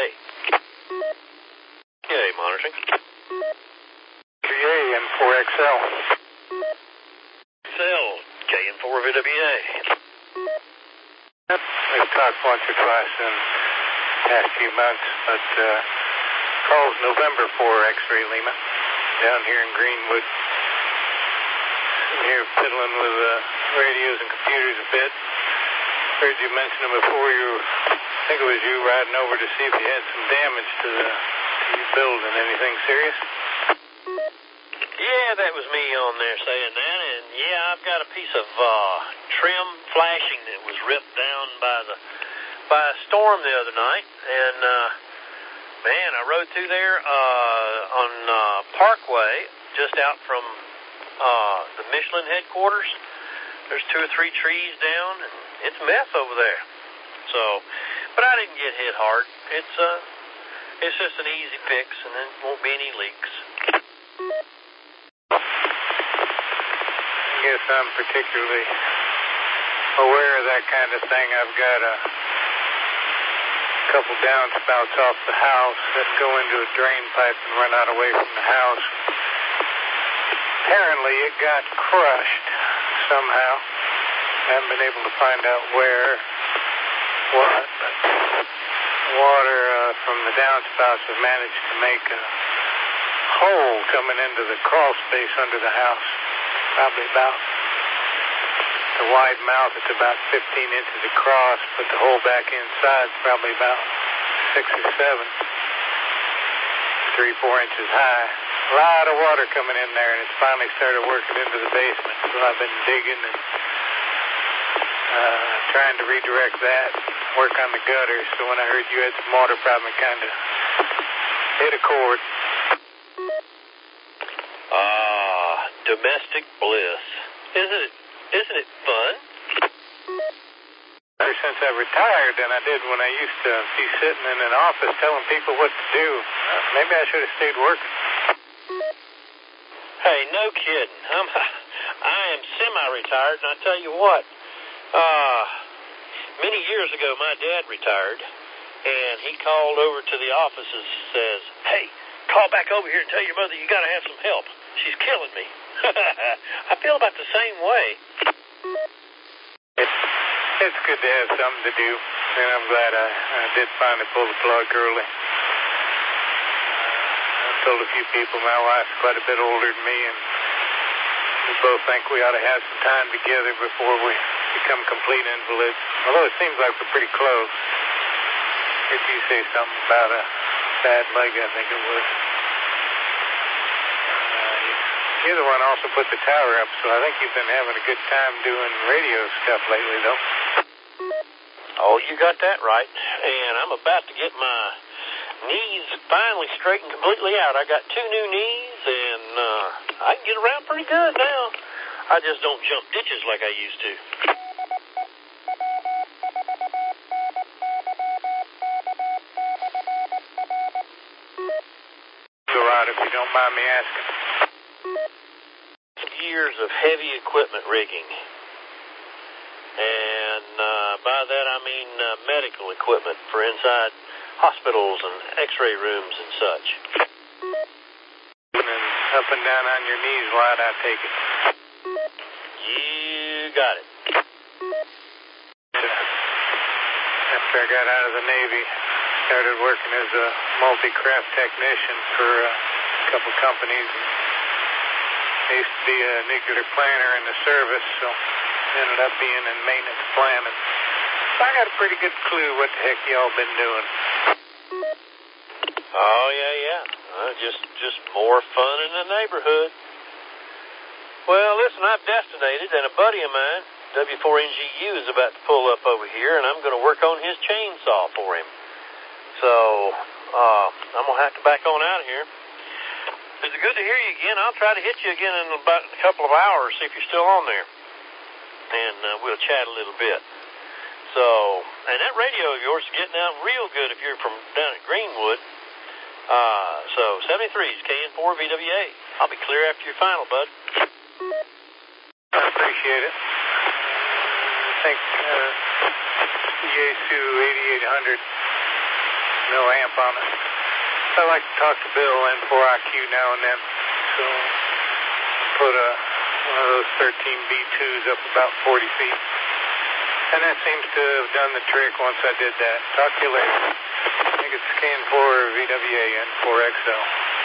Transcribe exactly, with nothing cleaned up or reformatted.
Yeah, monitoring. K N four X L. X L, K N four V W A. We've talked once or twice in the past few months, but uh, calls November for X-ray Lima down here in Greenwood. I'm here fiddling with uh, radios and computers a bit. Heard you mention them before. You, I think it was you riding over to see if you had some damage to the to your building. Anything serious? Yeah, that was me on there saying that, and yeah, I've got a piece of uh, trim flashing that was ripped down by the by a storm the other night, and uh, man, I rode through there uh, on uh, Parkway, just out from uh, the Michelin headquarters. There's two or three trees down, and it's a mess over there. So, but I didn't get hit hard. It's uh, it's just an easy fix, and there won't be any leaks. I guess I'm particularly aware of that kind of thing. I've got a couple downspouts off the house that go into a drain pipe and run out away from the house. Apparently it got crushed somehow. I haven't been able to find out where, what, but water uh, from the downspouts have managed to make a hole coming into the crawl space under the house. Probably about the wide mouth is about fifteen inches across, but the hole back inside is probably about six or seven, three, four inches high. A lot of water coming in there, and it's finally started working into the basement. So I've been digging and uh, trying to redirect that, work on the gutters. So when I heard you had some water problem, it kind of hit a chord. Ah, domestic bliss. Isn't it, isn't it fun? Ever since I retired than I did when I used to be sitting in an office telling people what to do. Uh, maybe I should have stayed working. Hey, no kidding. I'm, I am semi-retired, and I tell you what, uh, many years ago my dad retired, and he called over to the office and says, hey, call back over here and tell your mother you got to have some help. She's killing me. I feel about the same way. It's, it's good to have something to do, and I'm glad I, I did finally pull the plug early. Uh, I've told a few people, my wife's quite a bit older than me, and we both think we ought to have some time together before we become complete invalids, although it seems like we're pretty close. If you say something about a bad leg, I think it was. You're the one also put the tower up, so I think you've been having a good time doing radio stuff lately, though. Oh, you got that right. And I'm about to get my knees finally straightened completely out. I got two new knees, and uh, I can get around pretty good now. I just don't jump ditches like I used to. Go out if you don't mind me asking. Years of heavy equipment rigging. And uh, by that I mean uh, medical equipment for inside hospitals and x-ray rooms and such. And up and down on your knees, Rod, I take it. You got it. After I got out of the Navy, started working as a multi-craft technician for a couple companies. I used to be a nuclear planner in the service, so ended up being in maintenance planning. So I got a pretty good clue what the heck y'all been doing. Oh, yeah, yeah. Uh, just just more fun in the neighborhood. Well, listen, I've destinated, and a buddy of mine, W four N G U, is about to pull up over here, and I'm going to work on his chainsaw for him. So, uh, I'm going to have to back on out of here. It's good to hear you again. I'll try to hit you again in about a couple of hours, see if you're still on there. And uh, we'll chat a little bit. So, and that radio of yours is getting out real good if you're from down at Greenwood. Uh, so, seventy-three is K N four V W A. I'll be clear after your final, bud. I appreciate it. I think uh, Yaesu eighty-eight hundred no amp on it. I like to talk to Bill N four I Q now and then. So put a, one of those thirteen B twos up about forty feet. And that seems to have done the trick once I did that. Talk to you later. I think it's scan four V W A N four X L.